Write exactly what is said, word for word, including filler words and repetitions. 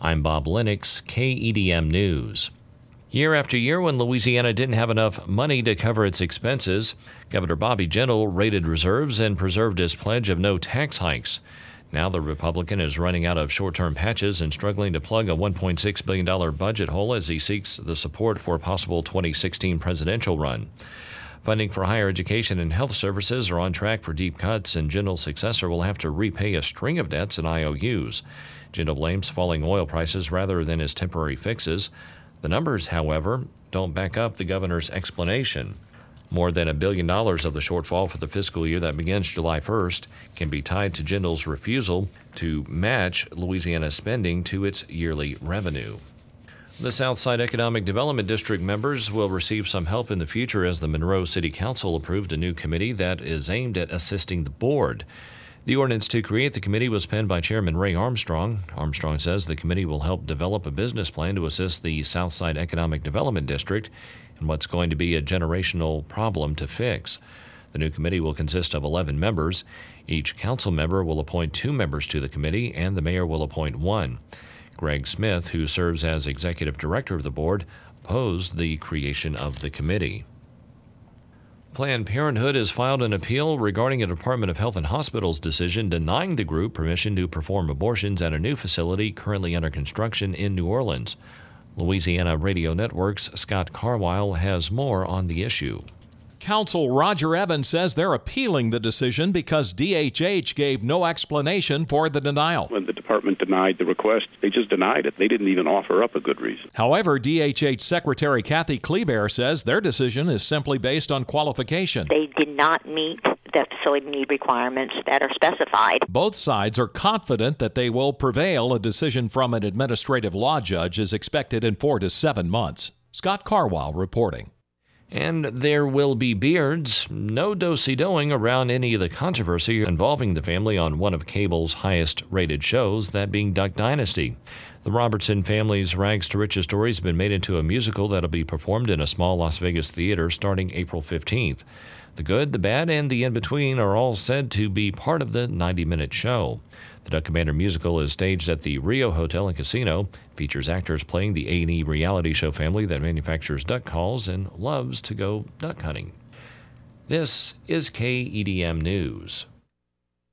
I'm Bob Lennox, K E D M News. Year after year, when Louisiana didn't have enough money to cover its expenses, Governor Bobby Jindal raided reserves and preserved his pledge of no tax hikes. Now the Republican is running out of short-term patches and struggling to plug a one point six billion dollars budget hole as he seeks the support for a possible twenty sixteen presidential run. Funding for higher education and health services are on track for deep cuts, and Jindal's successor will have to repay a string of debts and I O Us. Jindal blames falling oil prices rather than his temporary fixes. The numbers, however, don't back up the governor's explanation. More than a billion dollars of the shortfall for the fiscal year that begins July first can be tied to Jindal's refusal to match Louisiana's spending to its yearly revenue. The Southside Economic Development District members will receive some help in the future as the Monroe City Council approved a new committee that is aimed at assisting the board. The ordinance to create the committee was penned by Chairman Ray Armstrong. Armstrong says the committee will help develop a business plan to assist the Southside Economic Development District in what's going to be a generational problem to fix. The new committee will consist of eleven members. Each council member will appoint two members to the committee, and the mayor will appoint one. Greg Smith, who serves as executive director of the board, opposed the creation of the committee. Planned Parenthood has filed an appeal regarding a Department of Health and Hospitals decision denying the group permission to perform abortions at a new facility currently under construction in New Orleans. Louisiana Radio Network's Scott Carwile has more on the issue. Counsel Roger Evans says they're appealing the decision because D H H gave no explanation for the denial. When the department denied the request, they just denied it. They didn't even offer up a good reason. However, D H H Secretary Kathy Kleber says their decision is simply based on qualification. They did not meet the facility need requirements that are specified. Both sides are confident that they will prevail. A decision from an administrative law judge is expected in four to seven months. Scott Carwile reporting. And there will be beards. No do-si-doing around any of the controversy involving the family on one of cable's highest-rated shows, that being Duck Dynasty. The Robertson family's Rags to Riches story has been made into a musical that'll be performed in a small Las Vegas theater starting April fifteenth. The good, the bad, and the in-between are all said to be part of the ninety-minute show. The Duck Commander musical is staged at the Rio Hotel and Casino, features actors playing the A and E reality show family that manufactures duck calls and loves to go duck hunting. This is K E D M News.